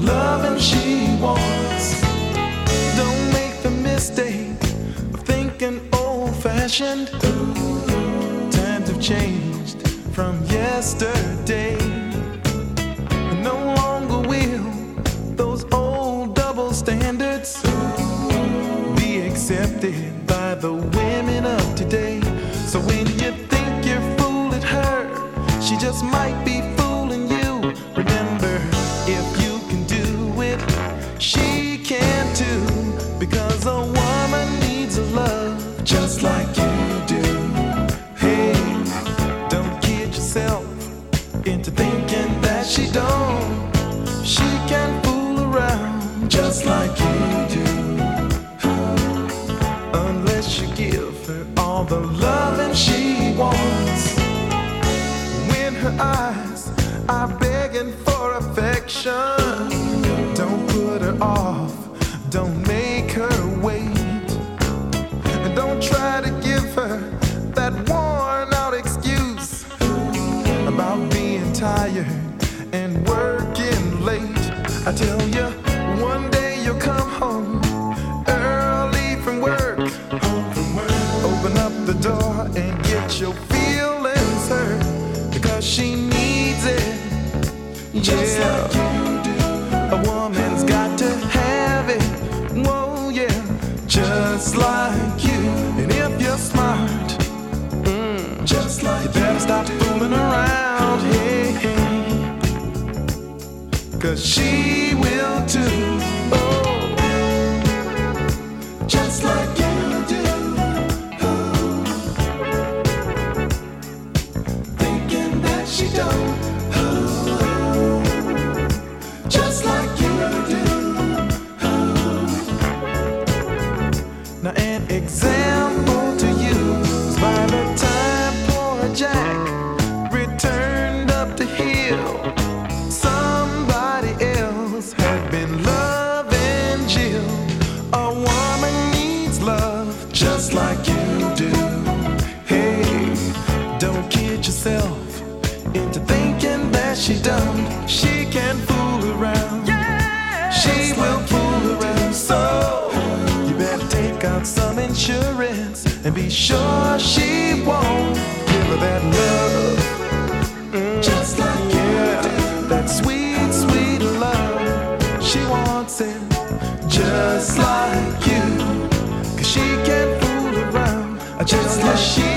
loving she wants. Don't make the mistake of thinking old-fashioned. Times have changed from yesterday. No longer will those old double standards be accepted by the women of today. So when you think you're fooling her, she just might be fooling you. Remember, if you can do it, she can too. Because a woman needs a love just like you do. Hey, don't kid yourself into thinking that she don't. She can fool around just like you do. Unless you give her all the loving she wants. When her eyes are begging for affection, don't put her off, don't make her wait. And don't try to give her that worn out excuse about being tired and working late. I tell you, one day you'll come home early from work. Open up the door and get your feelings hurt, because she needs it. Just like you do. A woman's got to have it. Whoa, yeah. Just like you. And if you're smart, just like you better stop fooling around. Hey, hey. 'Cause she will too. Oh, just like you do. Oh. Thinking that she don't. Oh. Just like you do. Oh. Now an example to you is by the time poor Jack returned up the hill, somebody else had been loving Jill. A woman needs love just like you do. Hey, don't kid yourself into thinking that she don't. She can fool around. Yeah, she will fool around. So you better take out some insurance and be sure she won't give her that love. Just like you do. That sweet, sweet love. She wants it just like you. 'Cause she can't fool around just like she